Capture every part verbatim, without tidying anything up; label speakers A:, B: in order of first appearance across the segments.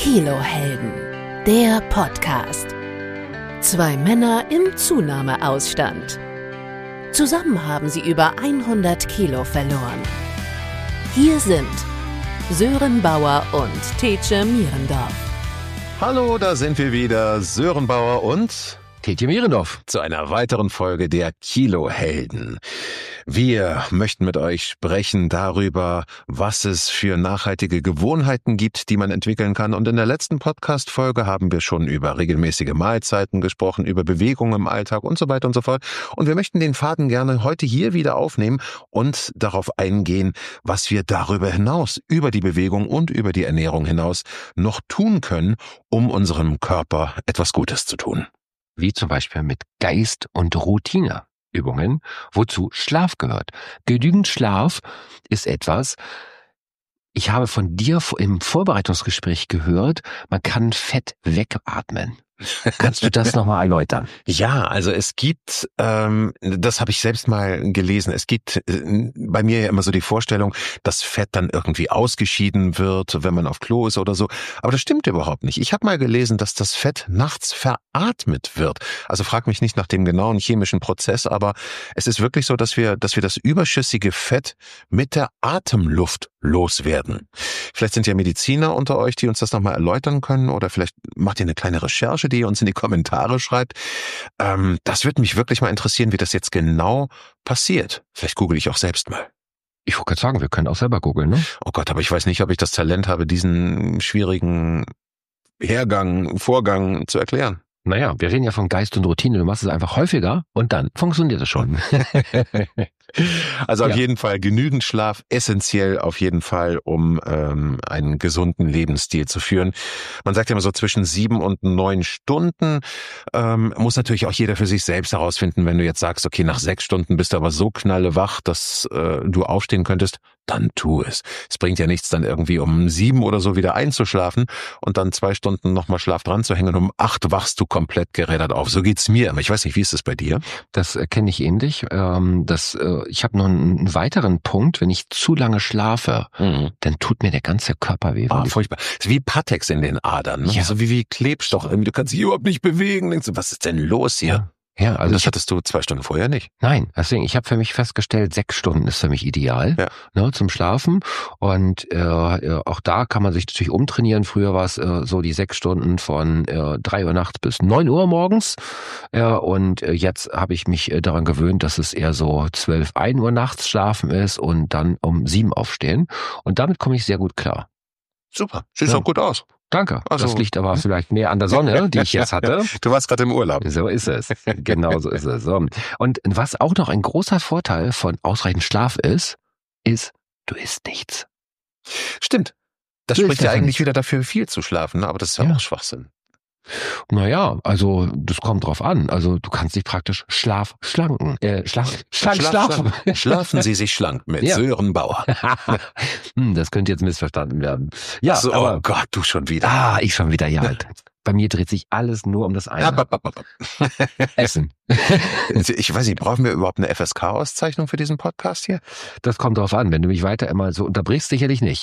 A: Kilohelden, der Podcast. Zwei Männer im Zunahmeausstand. Zusammen haben sie über hundert Kilo verloren. Hier sind Sören Bauer und Tetje Mierendorf.
B: Hallo, da sind wir wieder, Sören Bauer und
C: Tetje Mierendorf.
B: Zu einer weiteren Folge der Kilohelden. Wir möchten mit euch sprechen darüber, was es für nachhaltige Gewohnheiten gibt, die man entwickeln kann. Und in der letzten Podcast-Folge haben wir schon über regelmäßige Mahlzeiten gesprochen, über Bewegung im Alltag und so weiter und so fort. Und wir möchten den Faden gerne heute hier wieder aufnehmen und darauf eingehen, was wir darüber hinaus, über die Bewegung und über die Ernährung hinaus noch tun können, um unserem Körper etwas Gutes zu tun.
C: Wie zum Beispiel mit Geist- und Routineübungen, wozu Schlaf gehört. Genügend Schlaf ist etwas, ich habe von dir im Vorbereitungsgespräch gehört, man kann Fett wegatmen. Kannst du das nochmal erläutern?
B: Ja, also es gibt, ähm, das habe ich selbst mal gelesen, es gibt äh, bei mir ja immer so die Vorstellung, dass Fett dann irgendwie ausgeschieden wird, wenn man auf Klo ist oder so. Aber das stimmt überhaupt nicht. Ich habe mal gelesen, dass das Fett nachts veratmet wird. Also frag mich nicht nach dem genauen chemischen Prozess, aber es ist wirklich so, dass wir, dass wir das überschüssige Fett mit der Atemluft loswerden. Vielleicht sind ja Mediziner unter euch, die uns das nochmal erläutern können, oder vielleicht macht ihr eine kleine Recherche, die ihr uns in die Kommentare schreibt. Ähm, das würde mich wirklich mal interessieren, wie das jetzt genau passiert. Vielleicht google ich auch selbst mal.
C: Ich wollte gerade sagen, wir können auch selber googeln, ne?
B: Oh Gott, aber ich weiß nicht, ob ich das Talent habe, diesen schwierigen Hergang, Vorgang zu erklären.
C: Naja, wir reden ja von Geist und Routine. Du machst es einfach häufiger und dann funktioniert es schon.
B: Also auf
C: ja.
B: jeden Fall genügend Schlaf, essentiell auf jeden Fall, um ähm, einen gesunden Lebensstil zu führen. Man sagt ja immer so zwischen sieben und neun Stunden. Ähm, muss natürlich auch jeder für sich selbst herausfinden. Wenn du jetzt sagst, okay, nach sechs Stunden bist du aber so knallewach, dass äh, du aufstehen könntest, dann tu es. Es bringt ja nichts, dann irgendwie um sieben oder so wieder einzuschlafen und dann zwei Stunden nochmal Schlaf dran zu hängen und um acht wachst du komplett gerädert auf. So geht's mir immer. Ich weiß nicht, wie ist es bei dir?
C: Das kenne ich ähnlich. Ähm, das, äh, ich habe noch einen weiteren Punkt. Wenn ich zu lange schlafe, mhm. dann tut mir der ganze Körper weh.
B: Ah, furchtbar. Das ist wie Patex in den Adern. Ne?
C: Ja.
B: So wie, wie Klebstoff. Du kannst dich überhaupt nicht bewegen. Denkst du, was ist denn los hier?
C: Ja. Ja, also
B: und das hattest du zwei Stunden vorher nicht?
C: Nein, deswegen, ich habe für mich festgestellt, sechs Stunden ist für mich ideal,
B: ja.
C: ne, zum Schlafen. Und äh, auch da kann man sich natürlich umtrainieren. Früher war es äh, so die sechs Stunden von äh, drei Uhr nachts bis neun Uhr morgens. Äh, und äh, jetzt habe ich mich äh, daran gewöhnt, dass es eher so zwölf, ein Uhr nachts schlafen ist und dann um sieben aufstehen. Und damit komme ich sehr gut klar.
B: Super, sieht
C: ja.
B: auch gut aus.
C: Danke.
B: Also,
C: das liegt aber vielleicht mehr an der Sonne, die ich jetzt hatte.
B: Du warst gerade im Urlaub.
C: So ist es. Genau so ist es. So. Und was auch noch ein großer Vorteil von ausreichend Schlaf ist, ist, du isst nichts.
B: Stimmt. Das
C: Du
B: spricht
C: isst
B: ja
C: einfach
B: eigentlich
C: nichts.
B: wieder dafür, viel zu schlafen, ne? Aber das ist ja,
C: Ja.
B: auch Schwachsinn.
C: Naja, also das kommt drauf an. Also du kannst dich praktisch Schlaf schlanken. Äh, Schlaf, schlank
B: Schlaf,
C: schlafen.
B: Schlaf. Schlafen Sie sich schlank mit
C: Ja.
B: Sören Bauer.
C: hm, das könnte jetzt missverstanden werden. Ja,
B: so,
C: aber
B: oh Gott, du schon wieder.
C: ah, ich schon wieder, ja. Bei mir dreht sich alles nur um das eine. Essen.
B: Ich weiß nicht, brauchen wir überhaupt eine F S K-Auszeichnung für diesen Podcast hier?
C: Das kommt drauf an. Wenn du mich weiter immer so unterbrichst, sicherlich nicht.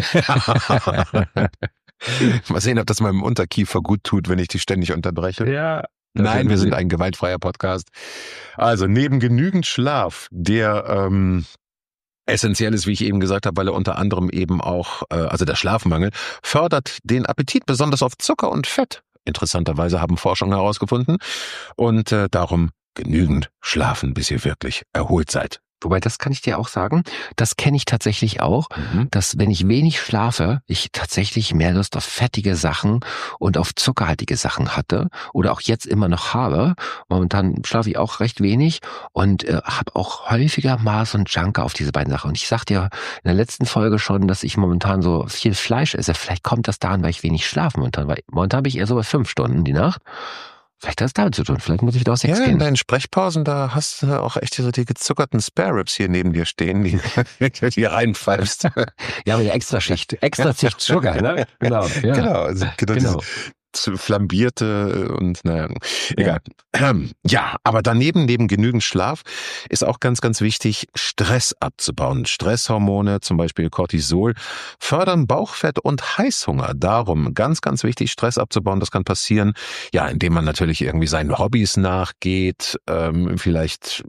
B: Mal sehen, ob das meinem Unterkiefer gut tut, wenn ich dich ständig unterbreche.
C: Ja.
B: Nein, wir sind ein gewaltfreier Podcast. Also neben genügend Schlaf, der ähm, essentiell ist, wie ich eben gesagt habe, weil er unter anderem eben auch, äh, also der Schlafmangel, fördert den Appetit, besonders auf Zucker und Fett. Interessanterweise haben Forschungen herausgefunden. Und äh, darum genügend schlafen, bis ihr wirklich erholt seid.
C: Wobei, das kann ich dir auch sagen, das kenne ich tatsächlich auch, mhm. dass wenn ich wenig schlafe, ich tatsächlich mehr Lust auf fettige Sachen und auf zuckerhaltige Sachen hatte oder auch jetzt immer noch habe. Momentan schlafe ich auch recht wenig und äh, habe auch häufiger mal so einen Junker auf diese beiden Sachen. Und ich sag dir in der letzten Folge schon, dass ich momentan so viel Fleisch esse. Vielleicht kommt das daran, weil ich wenig schlafe momentan, weil momentan bin ich eher so bei fünf Stunden die Nacht. Vielleicht hat es damit zu tun. Vielleicht muss ich wieder aus sechs
B: ja,
C: gehen.
B: In deinen Sprechpausen, da hast du auch echt so die gezuckerten Spare Ribs hier neben dir stehen, die die reinpfeifst.
C: Ja, mit der Extraschicht. Extraschicht Sugar, ne? Genau. Ja.
B: Genau, also genau,
C: Genau.
B: flambierte und naja, egal. Ja. ja, aber daneben, neben genügend Schlaf, ist auch ganz, ganz wichtig, Stress abzubauen. Stresshormone, zum Beispiel Cortisol, fördern Bauchfett und Heißhunger. Darum ganz, ganz wichtig, Stress abzubauen. Das kann passieren, ja, indem man natürlich irgendwie seinen Hobbys nachgeht, ähm, vielleicht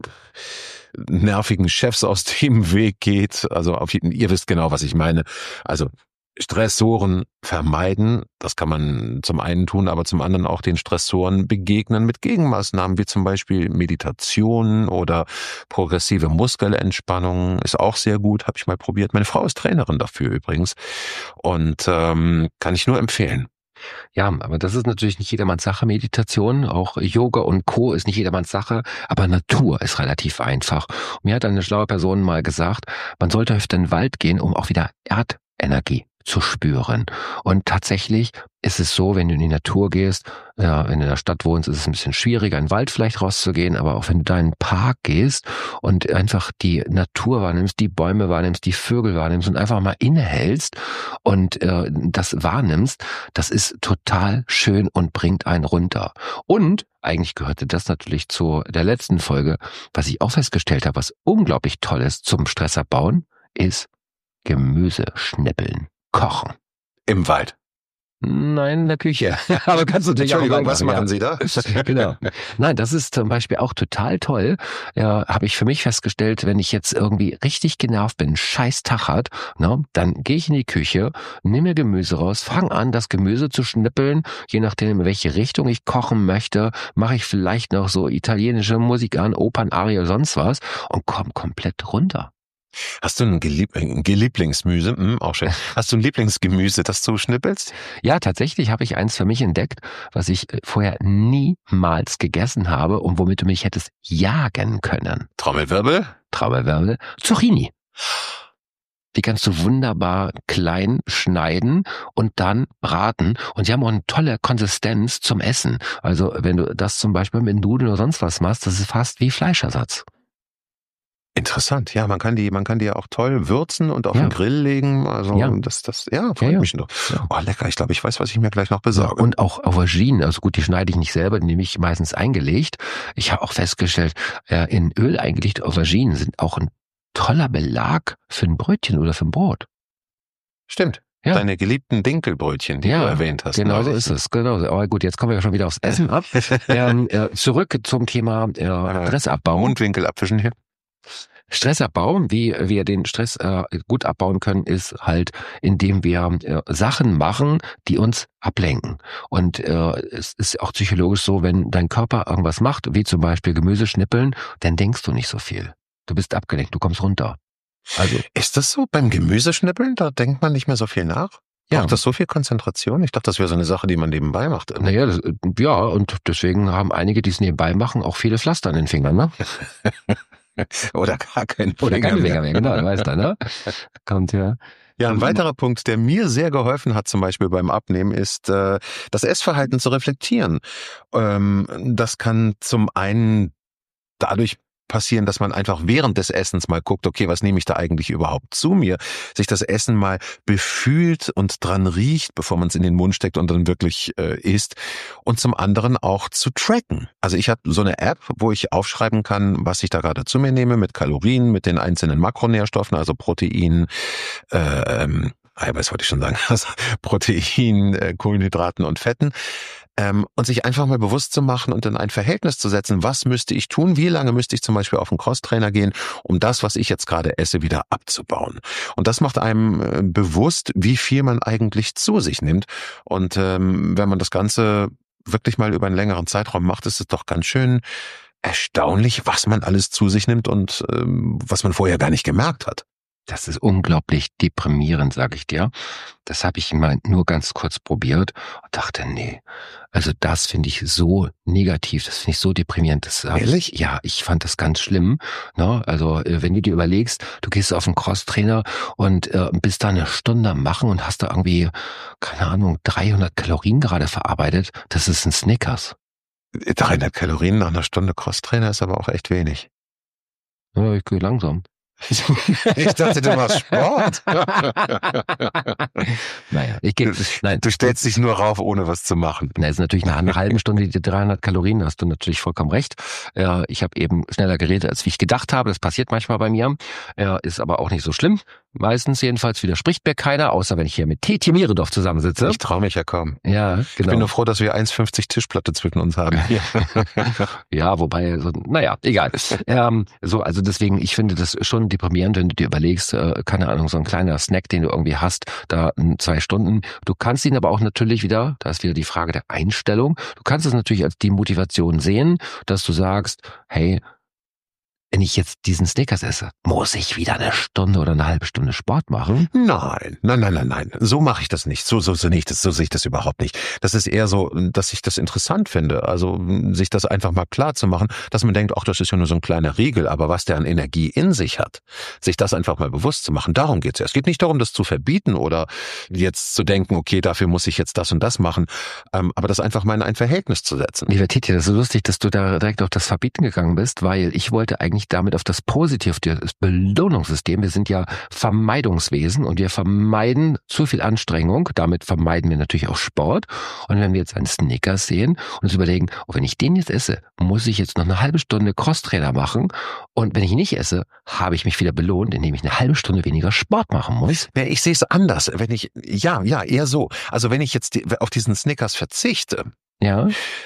B: nervigen Chefs aus dem Weg geht. Also auf jeden, ihr wisst genau, was ich meine. Also Stressoren vermeiden, das kann man zum einen tun, aber zum anderen auch den Stressoren begegnen mit Gegenmaßnahmen, wie zum Beispiel Meditation oder progressive Muskelentspannung, ist auch sehr gut, habe ich mal probiert. Meine Frau ist Trainerin dafür übrigens und ähm, kann ich nur empfehlen.
C: Ja, aber das ist natürlich nicht jedermanns Sache, Meditation, auch Yoga und Co. ist nicht jedermanns Sache, aber Natur ist relativ einfach. Und mir hat eine schlaue Person mal gesagt, man sollte öfter in den Wald gehen, um auch wieder Erdenergie zu spüren. Und tatsächlich ist es so, wenn du in die Natur gehst, ja, wenn du in der Stadt wohnst, ist es ein bisschen schwieriger, in den Wald vielleicht rauszugehen, aber auch wenn du da in den Park gehst und einfach die Natur wahrnimmst, die Bäume wahrnimmst, die Vögel wahrnimmst und einfach mal innehältst und äh, das wahrnimmst, das ist total schön und bringt einen runter. Und eigentlich gehörte das natürlich zu der letzten Folge, was ich auch festgestellt habe, was unglaublich toll ist zum Stressabbauen, ist Gemüse schnippeln. Kochen.
B: Im Wald?
C: Nein, in der Küche. Aber kannst du natürlich auch
B: Entschuldigung, was machen
C: ja.
B: Sie da?
C: Genau. Nein, das ist zum Beispiel auch total toll. Ja, habe ich für mich festgestellt, wenn ich jetzt irgendwie richtig genervt bin, scheiß Tag hat, ne, dann gehe ich in die Küche, nehme mir Gemüse raus, fange an, das Gemüse zu schnippeln. Je nachdem, in welche Richtung ich kochen möchte, mache ich vielleicht noch so italienische Musik an, Opernarie oder sonst was und komme komplett runter.
B: Hast du ein, Gelieb ein Lieblingsgemüse? Hm, auch schön. Hast du ein Lieblingsgemüse, das du schnippelst?
C: Ja, tatsächlich habe ich eins für mich entdeckt, was ich vorher niemals gegessen habe und womit du mich hättest jagen können.
B: Trommelwirbel?
C: Trommelwirbel. Zucchini. Die kannst du wunderbar klein schneiden und dann braten. Und die haben auch eine tolle Konsistenz zum Essen. Also wenn du das zum Beispiel mit Nudeln oder sonst was machst, das ist fast wie Fleischersatz.
B: Interessant, ja, man kann die, man kann die ja auch toll würzen und auf
C: ja.
B: den Grill legen, also
C: ja.
B: das, das, ja, freut
C: ja, ja.
B: mich noch. Ja. Oh, lecker, ich glaube, ich weiß, was ich mir gleich noch besorge.
C: Ja, und auch Auberginen, also gut, die schneide ich nicht selber, die nehme ich meistens eingelegt. Ich habe auch festgestellt, äh, in Öl eingelegte Auberginen sind auch ein toller Belag für ein Brötchen oder für ein Brot.
B: Stimmt. Ja. Deine geliebten Dinkelbrötchen, die ja, du erwähnt hast.
C: Genau so ist es. Genau. Aber gut, jetzt kommen wir ja schon wieder aufs Essen ab. ähm, äh, zurück zum Thema äh, Stressabbau.
B: Mundwinkel abwischen hier.
C: Stressabbau, wie wir den Stress äh, gut abbauen können, ist halt, indem wir äh, Sachen machen, die uns ablenken. Und äh, es ist auch psychologisch so, wenn dein Körper irgendwas macht, wie zum Beispiel Gemüse schnippeln, dann denkst du nicht so viel. Du bist abgelenkt, du kommst runter. Also
B: ist das so beim Gemüseschnippeln? Da denkt man nicht mehr so viel nach? Ja. Braucht das so viel Konzentration? Ich dachte, das wäre so eine Sache, die man nebenbei macht. Irgendwie.
C: Naja, das, ja, und deswegen haben einige, die es nebenbei machen, auch viele Pflaster an den Fingern, ne?
B: Oder gar kein
C: Oder keine Finger mehr, genau, weißt du, ne? Kommt ja.
B: Ja, ein weiterer Punkt, der mir sehr geholfen hat, zum Beispiel beim Abnehmen, ist, äh, das Essverhalten zu reflektieren. Ähm, das kann zum einen dadurch passieren, dass man einfach während des Essens mal guckt, okay, was nehme ich da eigentlich überhaupt zu mir? Sich das Essen mal befühlt und dran riecht, bevor man es in den Mund steckt und dann wirklich äh, isst. Und zum anderen auch zu tracken. Also ich habe so eine App, wo ich aufschreiben kann, was ich da gerade zu mir nehme, mit Kalorien, mit den einzelnen Makronährstoffen, also Protein, äh, ähm, Eiweiß wollte ich schon sagen, also Protein, äh, Kohlenhydraten und Fetten. Ähm, und sich einfach mal bewusst zu machen und in ein Verhältnis zu setzen, was müsste ich tun, wie lange müsste ich zum Beispiel auf einen Crosstrainer gehen, um das, was ich jetzt gerade esse, wieder abzubauen. Und das macht einem äh, bewusst, wie viel man eigentlich zu sich nimmt. Und ähm, wenn man das Ganze wirklich mal über einen längeren Zeitraum macht, ist es doch ganz schön erstaunlich, was man alles zu sich nimmt und ähm, was man vorher gar nicht gemerkt hat.
C: Das ist unglaublich deprimierend, sag ich dir. Das habe ich mal nur ganz kurz probiert und dachte, nee, also das finde ich so negativ, das finde ich so deprimierend. Das
B: Ehrlich?
C: Ich, ja, ich fand das ganz schlimm. Ne? Also wenn du dir überlegst, du gehst auf einen Crosstrainer und äh, bist da eine Stunde am Machen und hast da irgendwie, keine Ahnung, dreihundert Kalorien gerade verarbeitet, das ist ein Snickers.
B: dreihundert Kalorien nach einer Stunde Crosstrainer ist aber auch echt wenig.
C: Ja, ich gehe langsam.
B: Ich dachte, du machst Sport.
C: Naja, ich gebe, nein.
B: Du stellst dich nur rauf, ohne was zu machen.
C: Na, ist natürlich nach einer halben Stunde die dreihundert Kalorien, hast du natürlich vollkommen recht. Ja, ich habe eben schneller geredet, als wie ich gedacht habe. Das passiert manchmal bei mir. Ja, ist aber auch nicht so schlimm. Meistens jedenfalls widerspricht mir keiner, außer wenn ich hier mit Tetje Miredorf zusammensitze.
B: Ich traue mich ja kaum.
C: Ja, genau.
B: Ich bin nur froh, dass wir eins Komma fünfzig Tischplatte zwischen uns haben. Ja,
C: ja wobei, so, naja, egal. ähm, so, also deswegen, ich finde das schon deprimierend, wenn du dir überlegst, äh, keine Ahnung, so ein kleiner Snack, den du irgendwie hast, da in zwei Stunden. Du kannst ihn aber auch natürlich wieder, da ist wieder die Frage der Einstellung, du kannst es natürlich als die Motivation sehen, dass du sagst, hey, wenn ich jetzt diesen Snickers esse, muss ich wieder eine Stunde oder eine halbe Stunde Sport machen?
B: Nein, nein, nein, nein, nein. So mache ich das nicht. So, so, so nicht. Das, so sehe ich das überhaupt nicht. Das ist eher so, dass ich das interessant finde. Also, sich das einfach mal klar zu machen, dass man denkt, ach, das ist ja nur so ein kleiner Riegel, aber was der an Energie in sich hat, sich das einfach mal bewusst zu machen, darum geht's ja. Es geht nicht darum, das zu verbieten oder jetzt zu denken, okay, dafür muss ich jetzt das und das machen, ähm, aber das einfach mal in ein Verhältnis zu setzen.
C: Lieber Titi, das ist so lustig, dass du da direkt auf das Verbieten gegangen bist, weil ich wollte eigentlich damit auf das Positive, das Belohnungssystem. Wir sind ja Vermeidungswesen und wir vermeiden zu viel Anstrengung. Damit vermeiden wir natürlich auch Sport. Und wenn wir jetzt einen Snickers sehen und uns überlegen, oh, wenn ich den jetzt esse, muss ich jetzt noch eine halbe Stunde Crosstrainer machen. Und wenn ich ihn nicht esse, habe ich mich wieder belohnt, indem ich eine halbe Stunde weniger Sport machen muss.
B: Ich sehe es anders. Wenn ich, ja, ja, eher so. Also wenn ich jetzt auf diesen Snickers verzichte,
C: ja,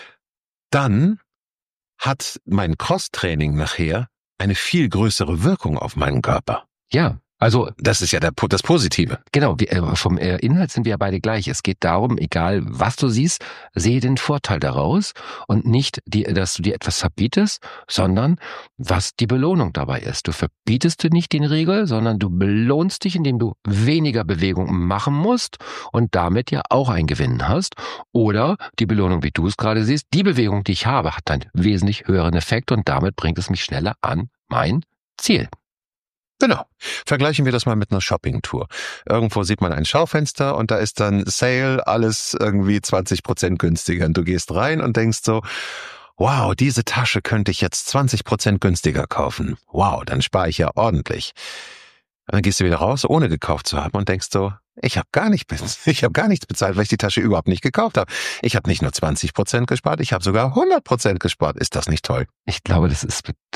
B: dann hat mein Crosstraining nachher eine viel größere Wirkung auf meinen Körper.
C: Ja, also
B: das ist ja der, das Positive.
C: Genau, wir, äh, vom äh, Inhalt sind wir ja beide gleich. Es geht darum, egal was du siehst, sehe den Vorteil daraus und nicht, die, dass du dir etwas verbietest, sondern was die Belohnung dabei ist. Du verbietest dir nicht den Regel, sondern du belohnst dich, indem du weniger Bewegung machen musst und damit ja auch ein Gewinn hast. Oder die Belohnung, wie du es gerade siehst, die Bewegung, die ich habe, hat einen wesentlich höheren Effekt und damit bringt es mich schneller an mein Ziel.
B: Genau. Vergleichen wir das mal mit einer Shoppingtour. Irgendwo sieht man ein Schaufenster und da ist dann Sale, alles irgendwie zwanzig Prozent günstiger. Und du gehst rein und denkst so, wow, diese Tasche könnte ich jetzt zwanzig Prozent günstiger kaufen. Wow, dann spare ich ja ordentlich. Und dann gehst du wieder raus, ohne gekauft zu haben und denkst so, ich habe gar nicht, ich habe gar nichts bezahlt, weil ich die Tasche überhaupt nicht gekauft habe. Ich habe nicht nur zwanzig Prozent gespart, ich habe sogar hundert Prozent gespart. Ist das nicht toll?
C: Ich glaube, das ist mit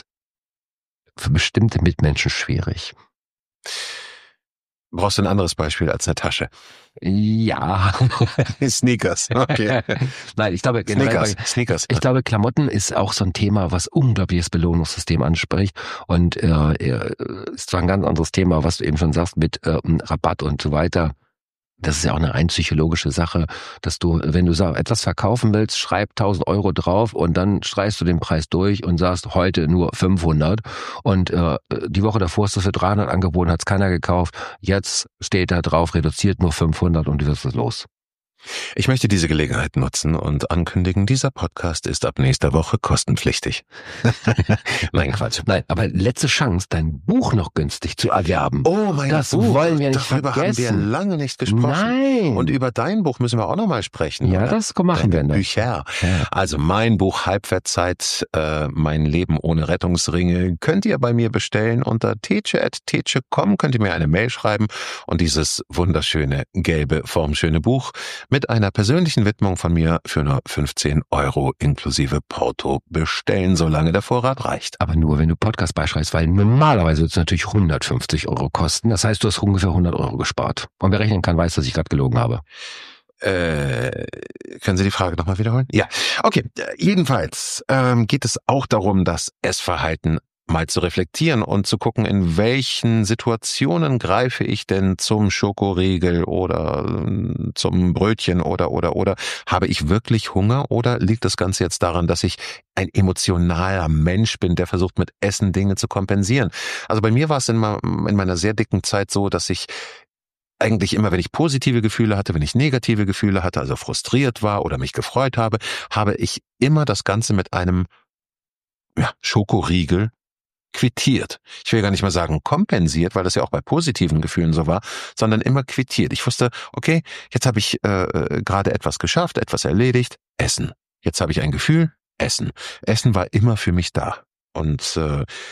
C: für bestimmte Mitmenschen schwierig.
B: Brauchst du ein anderes Beispiel als eine Tasche?
C: Ja.
B: Sneakers, okay.
C: Nein, ich glaube,
B: Sneakers, bei, Sneakers.
C: Ich glaube, Klamotten ist auch so ein Thema, was unglaubliches Belohnungssystem anspricht. Und äh, ist zwar ein ganz anderes Thema, was du eben schon sagst, mit äh, Rabatt und so weiter. Das ist ja auch eine rein psychologische Sache, dass du, wenn du etwas verkaufen willst, schreib tausend Euro drauf und dann streichst du den Preis durch und sagst heute nur fünfhundert und äh, die Woche davor hast du für dreihundert angeboten, hat es keiner gekauft, jetzt steht da drauf, reduziert nur fünfhundert und du wirst es los.
B: Ich möchte diese Gelegenheit nutzen und ankündigen, dieser Podcast ist ab nächster Woche kostenpflichtig. Nein, Quatsch.
C: Nein, aber letzte Chance, dein Buch noch günstig zu erwerben.
B: Oh mein Gott,
C: das Buch. wollen wir nicht
B: Darüber
C: vergessen.
B: haben wir lange nicht gesprochen.
C: Nein.
B: Und über dein Buch müssen wir auch noch mal sprechen.
C: Ja,
B: oder?
C: das machen wir noch.
B: Bücher.
C: Ja.
B: Also mein Buch Halbwertszeit, äh, mein Leben ohne Rettungsringe, könnt ihr bei mir bestellen unter tetsche at tetsche punkt com, könnt ihr mir eine Mail schreiben und dieses wunderschöne, gelbe, formschöne Buch mit einer persönlichen Widmung von mir für nur fünfzehn Euro inklusive Porto bestellen, solange der Vorrat reicht.
C: Aber nur, wenn du Podcast beischreibst, weil normalerweise wird es natürlich hundertfünfzig Euro kosten. Das heißt, du hast ungefähr hundert Euro gespart. Und wer rechnen kann, weiß, dass ich gerade gelogen habe.
B: Äh, können Sie die Frage nochmal wiederholen? Ja, okay. Jedenfalls ähm, geht es auch darum, das Essverhalten mal zu reflektieren und zu gucken, in welchen Situationen greife ich denn zum Schokoriegel oder zum Brötchen oder, oder, oder. Habe ich wirklich Hunger oder liegt das Ganze jetzt daran, dass ich ein emotionaler Mensch bin, der versucht mit Essen Dinge zu kompensieren? Also bei mir war es in, in meiner sehr dicken Zeit so, dass ich eigentlich immer, wenn ich positive Gefühle hatte, wenn ich negative Gefühle hatte, also frustriert war oder mich gefreut habe, habe ich immer das Ganze mit einem ja, Schokoriegel quittiert. Ich will gar nicht mal sagen kompensiert, weil das ja auch bei positiven Gefühlen so war, sondern immer quittiert. Ich wusste, okay, jetzt habe ich äh, gerade etwas geschafft, etwas erledigt, Essen. Jetzt habe ich ein Gefühl, Essen. Essen war immer für mich da. Und äh,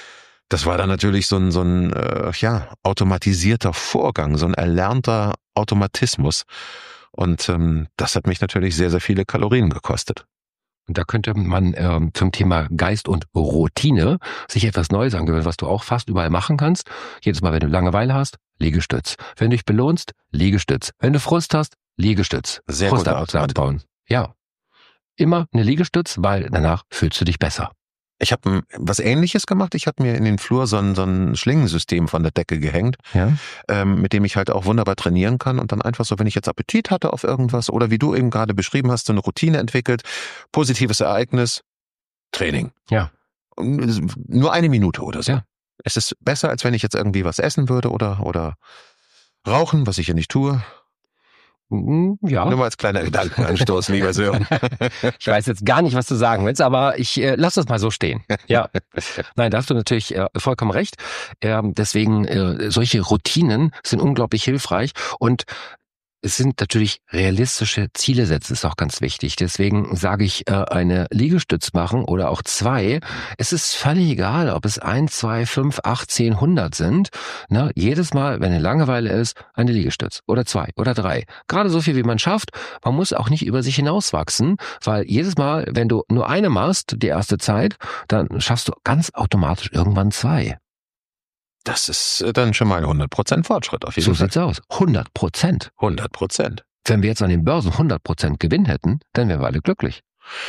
B: Das war dann natürlich so ein, so ein äh, ja, automatisierter Vorgang, so ein erlernter Automatismus. Und ähm, das hat mich natürlich sehr, sehr viele Kalorien gekostet.
C: Und da könnte man ähm, zum Thema Geist und Routine sich etwas Neues angewöhnen, was du auch fast überall machen kannst. Jedes Mal, wenn du Langeweile hast, Liegestütz. Wenn du dich belohnst, Liegestütz. Wenn du Frust hast, Liegestütz.
B: Sehr
C: Frust
B: gut
C: abbauen. Ja. Immer eine Liegestütz, weil danach fühlst du dich besser.
B: Ich habe was Ähnliches gemacht. Ich habe mir in den Flur so ein, so ein Schlingensystem von der Decke gehängt,
C: Ja.
B: ähm, mit dem ich halt auch wunderbar trainieren kann und dann einfach so, wenn ich jetzt Appetit hatte auf irgendwas oder wie du eben gerade beschrieben hast, so eine Routine entwickelt, positives Ereignis, Training.
C: Ja.
B: Nur eine Minute oder so.
C: Ja.
B: Es ist besser, als wenn ich jetzt irgendwie was essen würde oder, oder rauchen, was ich ja nicht tue.
C: Ja.
B: Nur mal als kleiner Gedankenanstoß, lieber Sören.
C: Ich weiß jetzt gar nicht, was du sagen willst, aber ich äh, lass das mal so stehen. Ja. Nein, da hast du natürlich äh, vollkommen recht. Ähm, deswegen, äh, solche Routinen sind unglaublich hilfreich und es sind natürlich realistische Ziele setzen, ist auch ganz wichtig. Deswegen sage ich, äh, eine Liegestütz machen oder auch zwei. Es ist völlig egal, ob es ein, zwei, fünf, acht, zehn, hundert sind. Ne? Jedes Mal, wenn eine Langeweile ist, eine Liegestütz oder zwei oder drei. Gerade so viel, wie man schafft. Man muss auch nicht über sich hinauswachsen, weil jedes Mal, wenn du nur eine machst, die erste Zeit, dann schaffst du ganz automatisch irgendwann zwei.
B: Das ist dann schon mal hundert Prozent Fortschritt auf jeden
C: So
B: Fall.
C: sieht's aus. hundert Prozent.
B: hundert Prozent.
C: Wenn wir jetzt an den Börsen hundert Prozent Gewinn hätten, dann wären wir alle glücklich.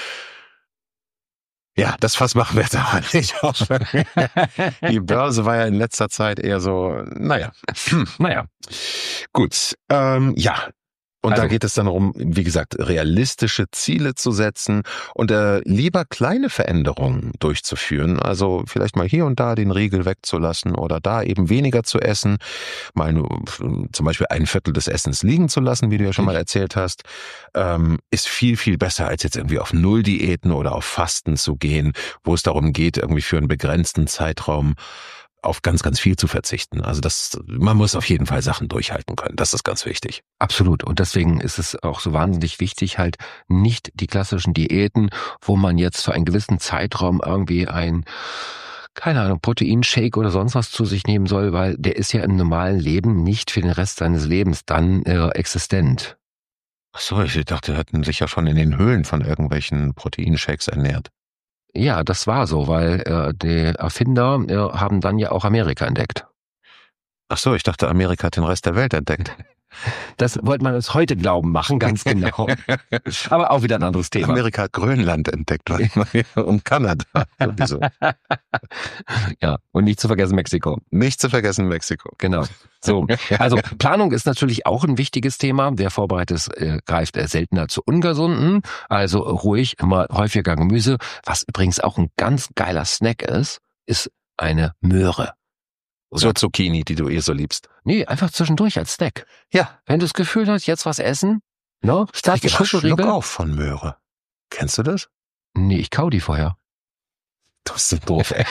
B: Ja, das Fass machen wir jetzt aber nicht auf. Die Börse war ja in letzter Zeit eher so, naja.
C: Naja.
B: Gut, ähm, ja. Und
C: Also,
B: da geht es dann darum, wie gesagt, realistische Ziele zu setzen und äh, lieber kleine Veränderungen durchzuführen. Also vielleicht mal hier und da den Riegel wegzulassen oder da eben weniger zu essen, mal nur zum Beispiel ein Viertel des Essens liegen zu lassen, wie du ja schon mal erzählt hast, ähm, ist viel, viel besser, als jetzt irgendwie auf Null-Diäten oder auf Fasten zu gehen, wo es darum geht, irgendwie für einen begrenzten Zeitraum auf ganz, ganz viel zu verzichten. Also das, man muss auf jeden Fall Sachen durchhalten können. Das ist ganz wichtig.
C: absolut. Und deswegen ist es auch so wahnsinnig wichtig, halt nicht die klassischen Diäten, wo man jetzt für einen gewissen Zeitraum irgendwie ein, keine Ahnung, Proteinshake oder sonst was zu sich nehmen soll, weil der ist ja im normalen Leben nicht für den Rest seines Lebens dann äh, existent.
B: Ach so, ich dachte, wir hatten sich ja schon in den Höhlen von irgendwelchen Proteinshakes ernährt.
C: Ja, das war so, weil äh, die Erfinder äh, haben dann ja auch Amerika entdeckt.
B: Ach so, ich dachte, Amerika hat den Rest der Welt entdeckt.
C: Das wollte man uns heute glauben machen, ganz genau. Aber auch wieder ein anderes Thema.
B: Amerika hat Grönland entdeckt und Kanada. Sowieso.
C: Ja, und nicht zu vergessen Mexiko.
B: Nicht zu vergessen Mexiko.
C: Genau. So, also Planung ist natürlich auch ein wichtiges Thema. Wer vorbereitet ist, äh, greift äh, seltener zu Ungesunden. Also ruhig, immer häufiger Gemüse. Was übrigens auch ein ganz geiler Snack ist, ist eine Möhre. Oder,
B: So Zucchini, die du eh so liebst.
C: nee, einfach zwischendurch als Snack.
B: Ja.
C: Wenn du das Gefühl hast, jetzt was essen, no? Statt
B: Ich Schluck
C: Schokoriegel.
B: auf von Möhre. Kennst du das?
C: Nee, ich kau die vorher.
B: Du bist so doof, ey.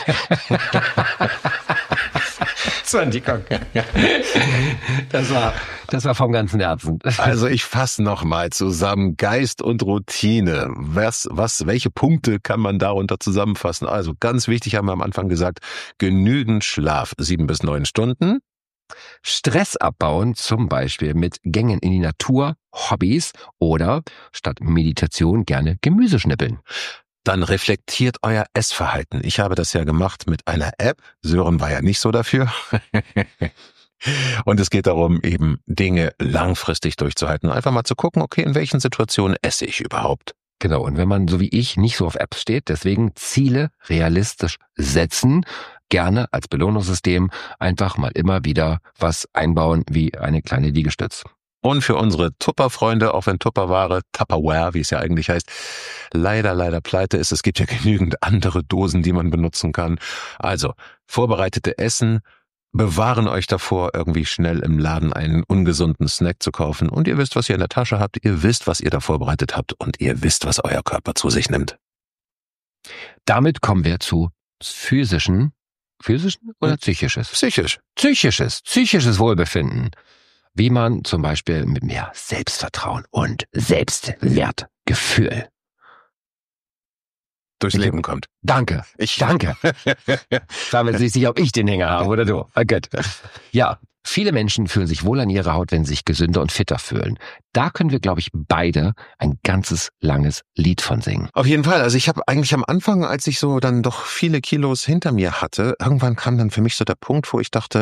C: Das war, das war vom ganzen Herzen.
B: Also ich fasse nochmal zusammen. Geist und Routine. Was, was, welche Punkte kann man darunter zusammenfassen? Also ganz wichtig, haben wir am Anfang gesagt, genügend Schlaf, sieben bis neun Stunden.
C: Stress abbauen, zum Beispiel mit Gängen in die Natur, Hobbys oder statt Meditation gerne Gemüse schnippeln.
B: Dann reflektiert euer Essverhalten. Ich habe das ja gemacht mit einer App. Sören war ja nicht so dafür. Und es geht darum, eben Dinge langfristig durchzuhalten. Einfach mal zu gucken, okay, in welchen Situationen esse ich überhaupt?
C: Genau, und wenn man so wie ich nicht so auf Apps steht, deswegen Ziele realistisch setzen, gerne als Belohnungssystem einfach mal immer wieder was einbauen wie eine kleine Liegestütz.
B: Und für unsere Tupper-Freunde, auch wenn Tupperware, Tupperware, wie es ja eigentlich heißt, leider, leider pleite ist. Es gibt ja genügend andere Dosen, die man benutzen kann. Also, vorbereitete Essen, bewahren euch davor, irgendwie schnell im Laden einen ungesunden Snack zu kaufen. Und ihr wisst, was ihr in der Tasche habt, ihr wisst, was ihr da vorbereitet habt und ihr wisst, was euer Körper zu sich nimmt.
C: Damit kommen wir zu physischen, physischen oder
B: Hm.
C: psychisches?
B: Psychisch.
C: Psychisches, psychisches Wohlbefinden. Wie man zum Beispiel mit mehr Selbstvertrauen und Selbstwertgefühl
B: durchs
C: Ich-
B: Leben kommt.
C: Danke.
B: Ich
C: Danke. Ich war mir jetzt nicht sicher, ob ich den Hänger habe oder du. Oh Gott. Ja, viele Menschen fühlen sich wohl an ihrer Haut, wenn sie sich gesünder und fitter fühlen. Da können wir, glaube ich, beide ein ganzes langes Lied von singen.
B: Auf jeden Fall. Also ich habe eigentlich am Anfang, als ich so dann doch viele Kilos hinter mir hatte, irgendwann kam dann für mich so der Punkt, wo ich dachte,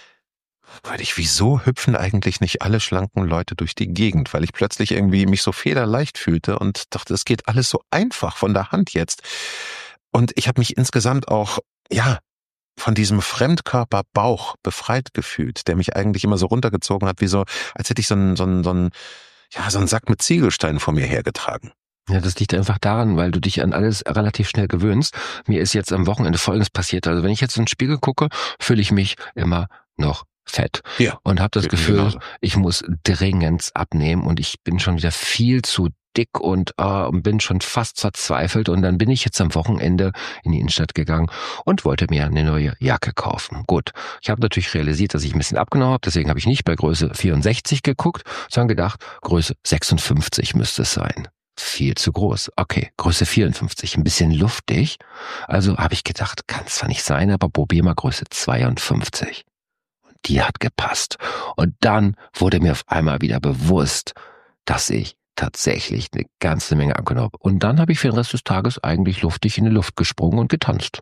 B: weil ich, wieso hüpfen eigentlich nicht alle schlanken Leute durch die Gegend? Weil ich plötzlich irgendwie mich so federleicht fühlte und dachte, es geht alles so einfach von der Hand jetzt. Und ich habe mich insgesamt auch, ja, von diesem Fremdkörperbauch befreit gefühlt, der mich eigentlich immer so runtergezogen hat, wie so, als hätte ich so einen, so einen, so einen, ja, so einen Sack mit Ziegelsteinen vor mir hergetragen.
C: Ja, das liegt einfach daran, weil du dich an alles relativ schnell gewöhnst. Mir ist jetzt am Wochenende Folgendes passiert. Also wenn ich jetzt in den Spiegel gucke, fühle ich mich immer noch fett.
B: Ja,
C: und habe das
B: geht mir
C: Gefühl,
B: genauso.
C: ich muss dringend abnehmen und ich bin schon wieder viel zu dick und äh, bin schon fast verzweifelt. Und dann bin ich jetzt am Wochenende in die Innenstadt gegangen und wollte mir eine neue Jacke kaufen. Gut, ich habe natürlich realisiert, dass ich ein bisschen abgenommen habe, deswegen habe ich nicht bei Größe vierundsechzig geguckt, sondern gedacht, Größe sechsundfünfzig müsste es sein. Viel zu groß. Okay, Größe vierundfünfzig, ein bisschen luftig. Also habe ich gedacht, kann es zwar nicht sein, aber probier mal Größe zweiundfünfzig. Und die hat gepasst. Und dann wurde mir auf einmal wieder bewusst, dass ich tatsächlich eine ganze Menge abgenommen habe. Und dann habe ich für den Rest des Tages eigentlich luftig in die Luft gesprungen und getanzt.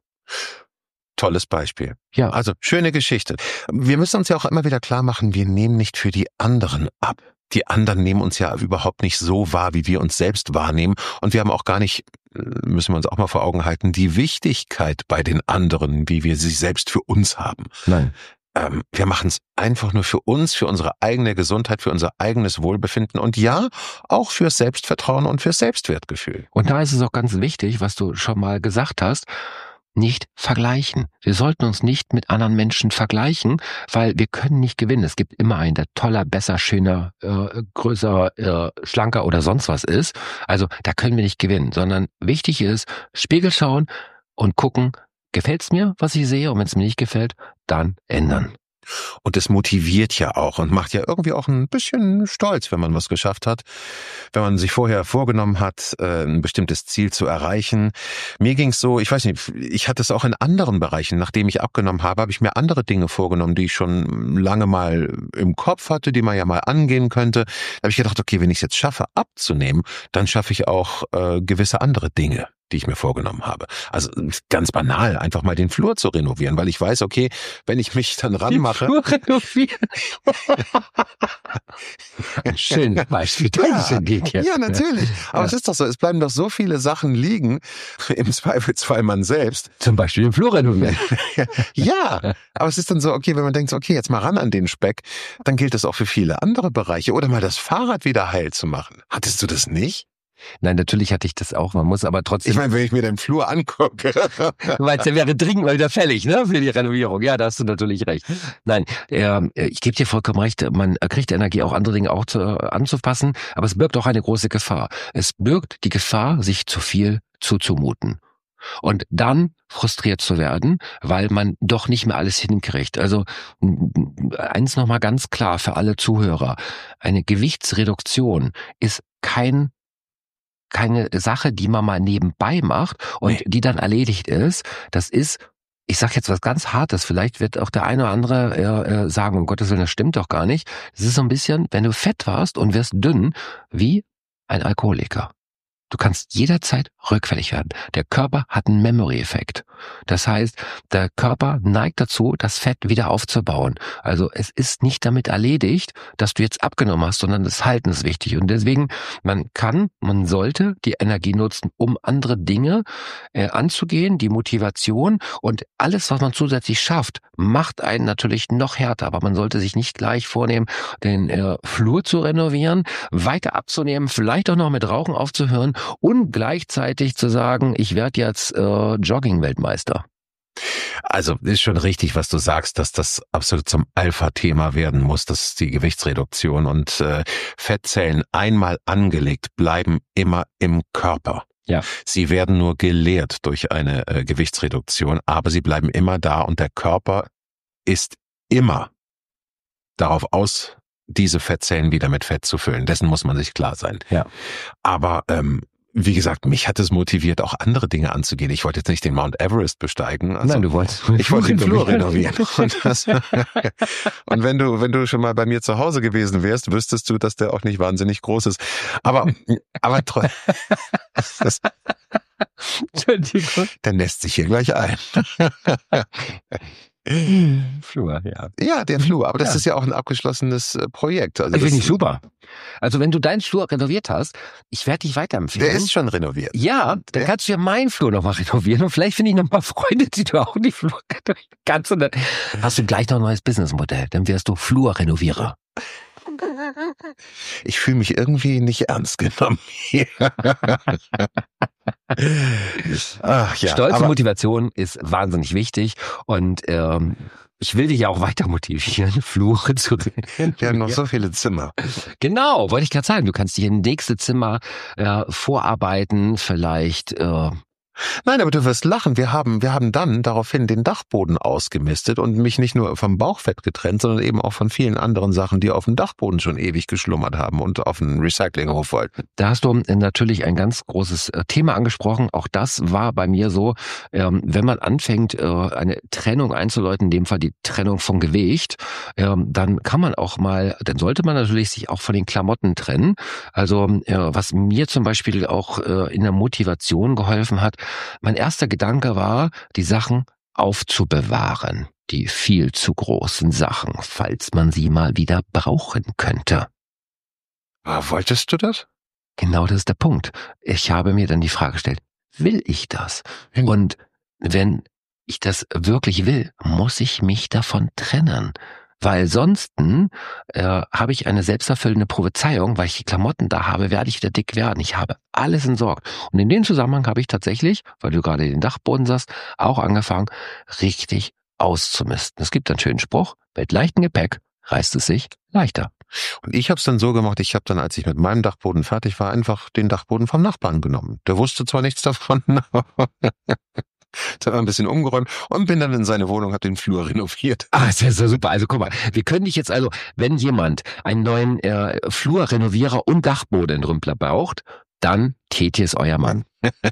B: Tolles Beispiel.
C: Ja,
B: Also, schöne Geschichte. Wir müssen uns ja auch immer wieder klar machen, wir nehmen nicht für die anderen ab. Die anderen nehmen uns ja überhaupt nicht so wahr, wie wir uns selbst wahrnehmen. Und wir haben auch gar nicht, müssen wir uns auch mal vor Augen halten, die Wichtigkeit bei den anderen, wie wir sie selbst für uns haben.
C: nein.
B: Ähm, wir machen es einfach nur für uns, für unsere eigene Gesundheit, für unser eigenes Wohlbefinden und ja, auch fürs Selbstvertrauen und fürs Selbstwertgefühl.
C: Und da ist es auch ganz wichtig, was du schon mal gesagt hast, nicht vergleichen. Wir sollten uns nicht mit anderen Menschen vergleichen, weil wir können nicht gewinnen. Es gibt immer einen, der toller, besser, schöner, äh, größer, äh, schlanker oder sonst was ist. Also da können wir nicht gewinnen, sondern wichtig ist, Spiegel schauen und gucken, gefällt's mir, was ich sehe? Und wenn es mir nicht gefällt, dann ändern.
B: Und es motiviert ja auch und macht ja irgendwie auch ein bisschen stolz, wenn man was geschafft hat, wenn man sich vorher vorgenommen hat, ein bestimmtes Ziel zu erreichen. Mir ging's so, ich weiß nicht, ich hatte es auch in anderen Bereichen, nachdem ich abgenommen habe, habe ich mir andere Dinge vorgenommen, die ich schon lange mal im Kopf hatte, die man ja mal angehen könnte. Da habe ich gedacht, okay, wenn ich es jetzt schaffe, abzunehmen, dann schaffe ich auch äh, gewisse andere Dinge, die ich mir vorgenommen habe. Also ganz banal, einfach mal den Flur zu renovieren, weil ich weiß, okay, wenn ich mich dann ranmache...
C: Ein schönes Beispiel. Dankeschön, Dietja.
B: Ja, natürlich. Aber
C: Ja.
B: es ist doch so, es bleiben doch so viele Sachen liegen, im Zweifelsfall man selbst.
C: Zum Beispiel den Flur renovieren.
B: Ja, aber es ist dann so, okay, wenn man denkt, so, okay, jetzt mal ran an den Speck, dann gilt das auch für viele andere Bereiche. Oder mal das Fahrrad wieder heil zu machen. Hattest du das nicht?
C: Nein, natürlich hatte ich das auch. Man muss aber trotzdem...
B: Ich meine, wenn ich mir den Flur angucke.
C: Du meinst, der wäre dringend mal wieder fällig, ne, für die Renovierung. Ja, da hast du natürlich recht. Nein, äh, ich gebe dir vollkommen recht, man kriegt Energie, auch andere Dinge auch zu, anzupassen, aber es birgt auch eine große Gefahr. Es birgt die Gefahr, sich zu viel zuzumuten. Und dann frustriert zu werden, weil man doch nicht mehr alles hinkriegt. Also eins nochmal ganz klar für alle Zuhörer. Eine Gewichtsreduktion ist kein keine Sache, die man mal nebenbei macht und
B: Nee.
C: die dann erledigt ist. Das ist, ich sag jetzt was ganz Hartes, vielleicht wird auch der eine oder andere äh, äh, sagen, um Gottes Willen, das stimmt doch gar nicht. Es ist so ein bisschen, wenn du fett warst und wirst dünn, wie ein Alkoholiker. Du kannst jederzeit rückfällig werden. Der Körper hat einen Memory-Effekt. Das heißt, der Körper neigt dazu, das Fett wieder aufzubauen. Also es ist nicht damit erledigt, dass du jetzt abgenommen hast, sondern das Halten ist wichtig. Und deswegen, man kann, man sollte die Energie nutzen, um andere Dinge äh, anzugehen, die Motivation und alles, was man zusätzlich schafft, macht einen natürlich noch härter. Aber man sollte sich nicht gleich vornehmen, den äh, Flur zu renovieren, weiter abzunehmen, vielleicht auch noch mit Rauchen aufzuhören und gleichzeitig zu sagen, ich werde jetzt äh, Jogging-Weltmeister.
B: Also ist schon richtig, was du sagst, dass das absolut zum Alpha-Thema werden muss, das ist die Gewichtsreduktion. Und äh, Fettzellen einmal angelegt bleiben immer im Körper.
C: Ja.
B: Sie werden nur geleert durch eine äh, Gewichtsreduktion, aber sie bleiben immer da und der Körper ist immer darauf aus, diese Fettzellen wieder mit Fett zu füllen. Dessen muss man sich klar sein.
C: Ja.
B: Aber ähm, wie gesagt, mich hat es motiviert, auch andere Dinge anzugehen. Ich wollte jetzt nicht den Mount Everest besteigen. Also
C: Nein, du wolltest.
B: Ich wollte den Flur renovieren. Und, das, und wenn du, wenn du schon mal bei mir zu Hause gewesen wärst, wüsstest du, dass der auch nicht wahnsinnig groß ist. Aber, aber trotzdem.
C: Entschuldigung.
B: Der lässt sich hier gleich ein.
C: Flur, ja.
B: Ja, der Flur. Aber das
C: ja.
B: ist ja auch ein abgeschlossenes Projekt. Also
C: ich
B: das
C: finde ich super. Also wenn du deinen Flur renoviert hast, ich werde dich weiterempfehlen.
B: Der ist schon renoviert.
C: Ja, dann
B: der?
C: kannst du ja meinen Flur nochmal renovieren und vielleicht finde ich noch mal Freunde, die du auch in die Flur renovieren kannst. Und dann hast du gleich noch ein neues Businessmodell. Dann wärst du Flurrenovierer.
B: Ich fühle mich irgendwie nicht ernst genommen hier. Ach, ja,
C: Stolz
B: aber
C: und Motivation ist wahnsinnig wichtig und ähm, ich will dich ja auch weiter motivieren, Flure zu renovieren.
B: Wir haben noch so viele Zimmer.
C: Genau, wollte ich gerade sagen. Du kannst dich in nächste Zimmer äh, vorarbeiten, vielleicht. Äh,
B: Nein, aber du wirst lachen. Wir haben, wir haben dann daraufhin den Dachboden ausgemistet und mich nicht nur vom Bauchfett getrennt, sondern eben auch von vielen anderen Sachen, die auf dem Dachboden schon ewig geschlummert haben und auf einen Recyclinghof wollten.
C: Da hast du natürlich ein ganz großes Thema angesprochen. Auch das war bei mir so, ähm, wenn man anfängt, äh, eine Trennung einzuläuten, in dem Fall die Trennung von Gewicht, ähm, dann kann man auch mal, dann sollte man natürlich sich auch von den Klamotten trennen. Also äh, was mir zum Beispiel auch äh, in der Motivation geholfen hat, mein erster Gedanke war, die Sachen aufzubewahren, die viel zu großen Sachen, falls man sie mal wieder brauchen könnte.
B: Ah, wolltest du das?
C: Genau das ist der Punkt. Ich habe mir dann die Frage gestellt, will ich das?
B: Hm.
C: Und wenn ich das wirklich will, muss ich mich davon trennen. Weil sonst äh, habe ich eine selbsterfüllende Prophezeiung, weil ich die Klamotten da habe, werde ich wieder dick werden. Ich habe alles entsorgt. Und in dem Zusammenhang habe ich tatsächlich, weil du gerade den Dachboden sagst, auch angefangen, richtig auszumisten. Es gibt einen schönen Spruch, mit leichtem Gepäck reißt es sich leichter.
B: Und ich habe es dann so gemacht, ich habe dann, als ich mit meinem Dachboden fertig war, einfach den Dachboden vom Nachbarn genommen. Der wusste zwar nichts davon, aber dann ein bisschen umgeräumt und bin dann in seine Wohnung, habe den Flur renoviert.
C: Ah, das ist ja super. Also guck mal, wir können dich jetzt also, wenn jemand einen neuen äh, Flurrenovierer und Dachbodenrümpler braucht, dann Teti ist euer Mann.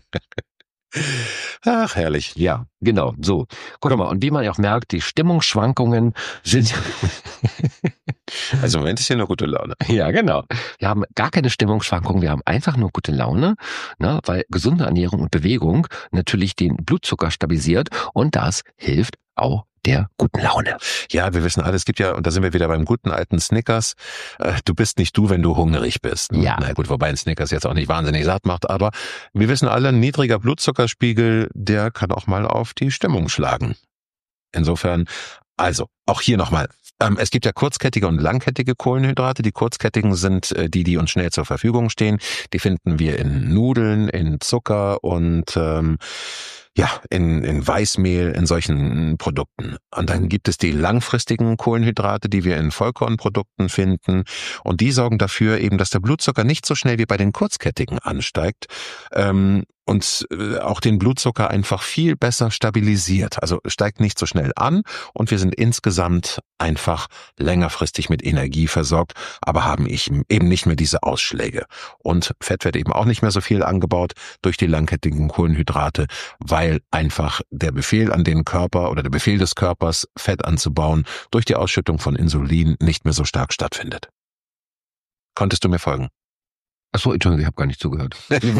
B: Ach, herrlich.
C: Ja, genau, so. Guck mal, und wie man ja auch merkt, die Stimmungsschwankungen sind...
B: Also im Moment ist hier eine gute Laune.
C: Ja, genau. Wir haben gar keine Stimmungsschwankungen, wir haben einfach nur gute Laune, ne, weil gesunde Ernährung und Bewegung natürlich den Blutzucker stabilisiert und das hilft auch der guten Laune.
B: Ja, wir wissen alle, es gibt ja, und da sind wir wieder beim guten alten Snickers, äh, du bist nicht du, wenn du hungrig bist.
C: Ja.
B: Na gut, wobei ein Snickers jetzt auch nicht wahnsinnig satt macht, aber wir wissen alle, ein niedriger Blutzuckerspiegel, der kann auch mal auf die Stimmung schlagen. Insofern, also, auch hier nochmal. Ähm, es gibt ja kurzkettige und langkettige Kohlenhydrate. Die kurzkettigen sind äh, die, die uns schnell zur Verfügung stehen. Die finden wir in Nudeln, in Zucker und ähm, ja, in, in Weißmehl, in solchen Produkten. Und dann gibt es die langfristigen Kohlenhydrate, die wir in Vollkornprodukten finden. Und die sorgen dafür eben, dass der Blutzucker nicht so schnell wie bei den kurzkettigen ansteigt. Ähm, und auch den Blutzucker einfach viel besser stabilisiert. Also steigt nicht so schnell an und wir sind insgesamt einfach längerfristig mit Energie versorgt, aber haben eben nicht mehr diese Ausschläge. Und Fett wird eben auch nicht mehr so viel angebaut durch die langkettigen Kohlenhydrate, weil einfach der Befehl an den Körper oder der Befehl des Körpers, Fett anzubauen, durch die Ausschüttung von Insulin nicht mehr so stark stattfindet. Konntest du mir folgen?
C: Ach so, Entschuldigung, ich habe gar nicht zugehört.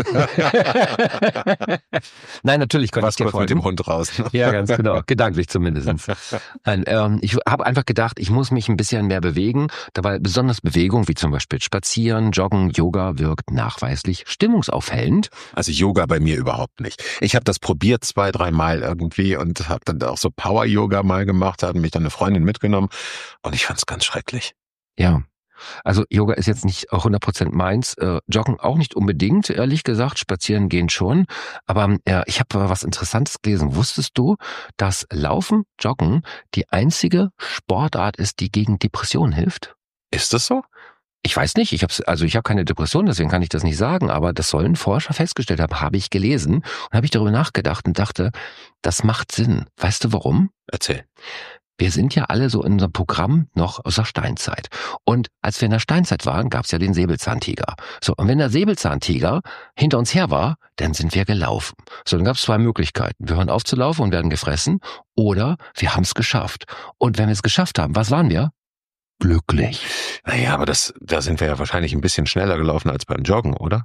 C: Nein, natürlich konnte ich dir folgen.
B: Mit dem Hund raus.
C: Ja, ganz genau. Gedanklich zumindest. Nein, ähm, ich habe einfach gedacht, ich muss mich ein bisschen mehr bewegen. Dabei besonders Bewegung, wie zum Beispiel Spazieren, Joggen, Yoga, wirkt nachweislich stimmungsaufhellend.
B: Also Yoga bei mir überhaupt nicht. Ich habe das probiert zwei, drei Mal irgendwie und habe dann auch so Power-Yoga mal gemacht, hat mich dann eine Freundin mitgenommen und ich fand es ganz schrecklich.
C: Ja. Also Yoga ist jetzt nicht hundert Prozent meins, äh, Joggen auch nicht unbedingt, ehrlich gesagt, Spazieren gehen schon. Aber äh, ich habe was Interessantes gelesen. Wusstest du, dass Laufen, Joggen die einzige Sportart ist, die gegen Depressionen hilft?
B: Ist das so?
C: Ich weiß nicht, ich habe also ich habe keine Depression, deswegen kann ich das nicht sagen, aber das sollen Forscher festgestellt haben, habe ich gelesen und habe ich darüber nachgedacht und dachte, das macht Sinn. Weißt du warum?
B: Erzähl.
C: wir sind ja alle so in unserem Programm noch aus der Steinzeit. Und als wir in der Steinzeit waren, gab es ja den Säbelzahntiger. So, und wenn der Säbelzahntiger hinter uns her war, dann sind wir gelaufen. So, dann gab es zwei Möglichkeiten. Wir hören auf zu laufen und werden gefressen, oder wir haben es geschafft. Und wenn wir es geschafft haben, was waren wir? Glücklich.
B: Naja, aber das, da sind wir ja wahrscheinlich ein bisschen schneller gelaufen als beim Joggen, oder?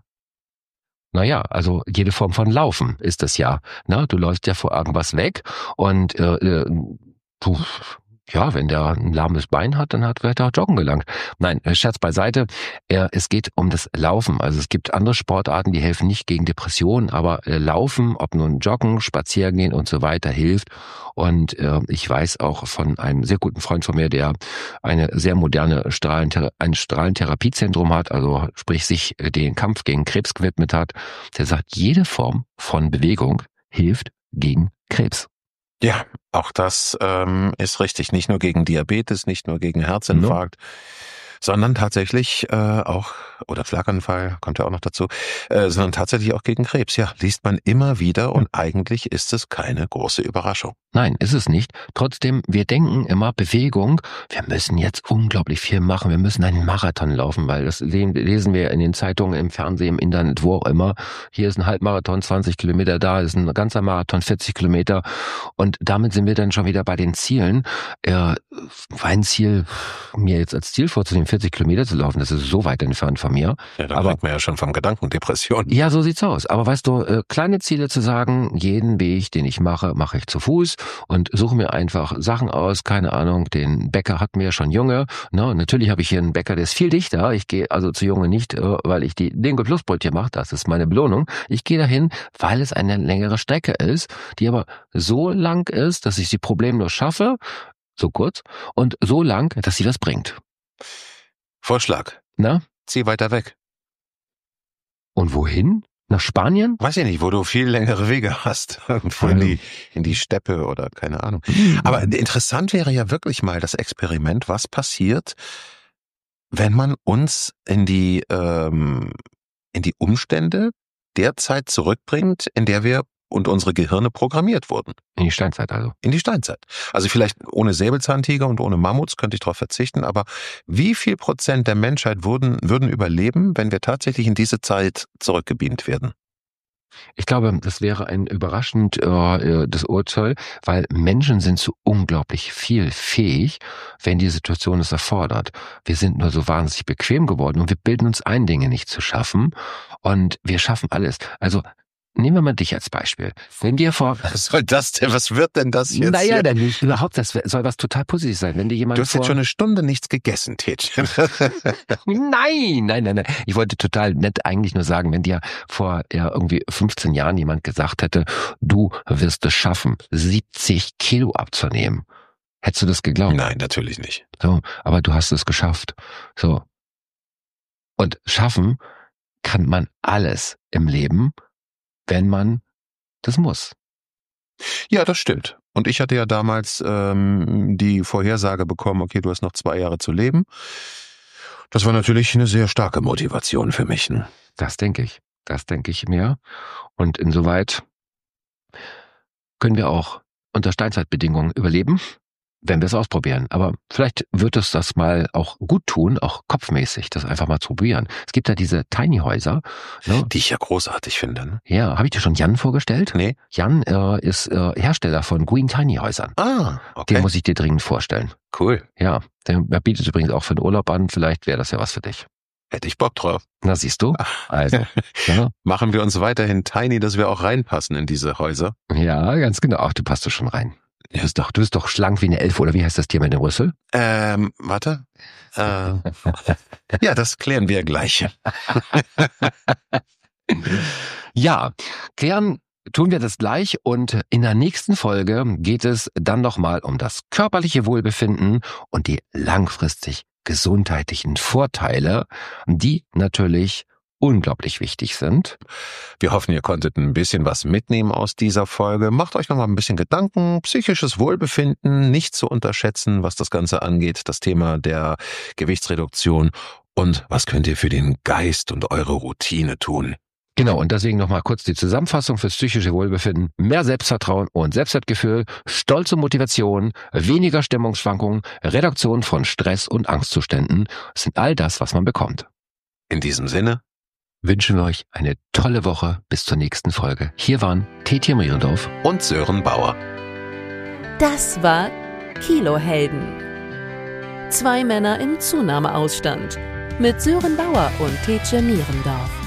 C: Naja, also jede Form von Laufen ist es ja. Na, du läufst ja vor irgendwas weg und äh, äh, du, ja, wenn der ein lahmes Bein hat, dann hat er auch joggen gelangt. Nein, Scherz beiseite, äh, es geht um das Laufen. Also es gibt andere Sportarten, die helfen nicht gegen Depressionen, aber äh, Laufen, ob nun Joggen, Spazieren gehen und so weiter, hilft. Und äh, ich weiß auch von einem sehr guten Freund von mir, der eine sehr moderne Strahlenthera- ein Strahlentherapiezentrum hat, also sprich sich äh, den Kampf gegen Krebs gewidmet hat, der sagt, jede Form von Bewegung hilft gegen Krebs.
B: Ja, auch das ähm, ist richtig. Nicht nur gegen Diabetes, nicht nur gegen Herzinfarkt, no. sondern tatsächlich äh, auch, oder Schlaganfall kommt ja auch noch dazu, äh, sondern tatsächlich auch gegen Krebs. Ja, liest man immer wieder und eigentlich ist es keine große Überraschung.
C: Nein, ist es nicht. Trotzdem, wir denken immer, Bewegung, wir müssen jetzt unglaublich viel machen, wir müssen einen Marathon laufen, weil das lesen wir in den Zeitungen, im Fernsehen, im Internet, wo auch immer. Hier ist ein Halbmarathon, zwanzig Kilometer, da ist ein ganzer Marathon, vierzig Kilometer. Und damit sind wir dann schon wieder bei den Zielen. Äh, mein Ziel, mir jetzt als Ziel vorzunehmen, vierzig Kilometer zu laufen, das ist so weit entfernt von mir.
B: Ja, da
C: aber
B: kriegt man ja schon vom Gedanken Depression.
C: Ja, so sieht's aus. Aber weißt du, äh, kleine Ziele zu sagen, jeden Weg, den ich mache, mache ich zu Fuß und suche mir einfach Sachen aus, keine Ahnung, den Bäcker hat mir schon Junge. Ne? Natürlich habe ich hier einen Bäcker, der ist viel dichter. Ich gehe also zu Junge nicht, äh, weil ich die Dingo Plus Brötchen mache, das ist meine Belohnung. Ich gehe dahin, weil es eine längere Strecke ist, die aber so lang ist, dass ich sie problemlos schaffe, so kurz, und so lang, dass sie was bringt.
B: Vorschlag.
C: Na?
B: Zieh weiter weg.
C: Und wohin? Nach Spanien?
B: Weiß ich nicht, wo du viel längere Wege hast. Irgendwo in die, in die Steppe oder keine Ahnung. Aber interessant wäre ja wirklich mal das Experiment, was passiert, wenn man uns in die, ähm, in die Umstände der Zeit zurückbringt, in der wir und unsere Gehirne programmiert wurden.
C: In die Steinzeit also.
B: In die Steinzeit. Also vielleicht ohne Säbelzahntiger und ohne Mammuts könnte ich darauf verzichten, aber wie viel Prozent der Menschheit würden, würden überleben, wenn wir tatsächlich in diese Zeit zurückgebeamt werden?
C: Ich glaube, das wäre ein überraschend äh, das Urteil, weil Menschen sind so unglaublich viel fähig, wenn die Situation es erfordert. Wir sind nur so wahnsinnig bequem geworden und wir bilden uns ein, Dinge nicht zu schaffen und wir schaffen alles. Also nehmen wir mal dich als Beispiel. Wenn dir vor...
B: Was soll das denn? Was wird denn das jetzt?
C: Naja, dann nicht. Überhaupt, das soll was total Positives sein. Wenn dir jemand
B: Du hast
C: vor...
B: jetzt schon eine Stunde nichts gegessen, Tätchen.
C: Nein, nein, nein, nein. Ich wollte total nett eigentlich nur sagen, wenn dir vor ja, irgendwie fünfzehn Jahren jemand gesagt hätte, du wirst es schaffen, siebzig Kilo abzunehmen. Hättest du das geglaubt?
B: Nein, natürlich nicht.
C: So, aber du hast es geschafft. So. Und schaffen kann man alles im Leben, wenn man das muss.
B: Ja, das stimmt. Und ich hatte ja damals ähm, die Vorhersage bekommen, okay, du hast noch zwei Jahre zu leben. Das war natürlich eine sehr starke Motivation für mich. Ne?
C: Das denke ich. Das denke ich mir. Und insoweit können wir auch unter Steinzeitbedingungen überleben, wenn wir es ausprobieren. Aber vielleicht wird es das mal auch gut tun, auch kopfmäßig, das einfach mal zu probieren. Es gibt ja diese Tiny Häuser. Ne?
B: Die ich ja großartig finde. Ne?
C: Ja, habe ich dir schon Jan vorgestellt?
B: Nee.
C: Jan äh, ist äh, Hersteller von Green Tiny Häusern.
B: Ah, okay.
C: Den muss ich dir dringend vorstellen.
B: Cool.
C: Ja, der bietet übrigens auch für den Urlaub an. Vielleicht wäre das ja was für dich.
B: Hätte ich Bock drauf.
C: Na, siehst du? Also, ja.
B: Machen wir uns weiterhin tiny, dass wir auch reinpassen in diese Häuser.
C: Ja, ganz genau. Ach, du passt doch schon rein. Du bist doch, du bist doch schlank wie eine Elfe, oder wie heißt das Tier mit dem Rüssel?
B: Ähm, warte. Äh, ja, das klären wir gleich.
C: Ja, klären tun wir das gleich und in der nächsten Folge geht es dann nochmal um das körperliche Wohlbefinden und die langfristig gesundheitlichen Vorteile, die natürlich unglaublich wichtig sind.
B: Wir hoffen, ihr konntet ein bisschen was mitnehmen aus dieser Folge. Macht euch noch mal ein bisschen Gedanken. Psychisches Wohlbefinden nicht zu unterschätzen, was das Ganze angeht. Das Thema der Gewichtsreduktion. Und was könnt ihr für den Geist und eure Routine tun?
C: Genau, und deswegen nochmal kurz die Zusammenfassung fürs psychische Wohlbefinden. Mehr Selbstvertrauen und Selbstwertgefühl, stolze Motivation, weniger Stimmungsschwankungen, Reduktion von Stress und Angstzuständen sind all das, was man bekommt.
B: In diesem Sinne
C: wünschen wir euch eine tolle Woche bis zur nächsten Folge. Hier waren Tetje Mierendorf
B: und Sören Bauer.
A: Das war Kilohelden. Zwei Männer im Zunahmeausstand mit Sören Bauer und Tetje Mierendorf.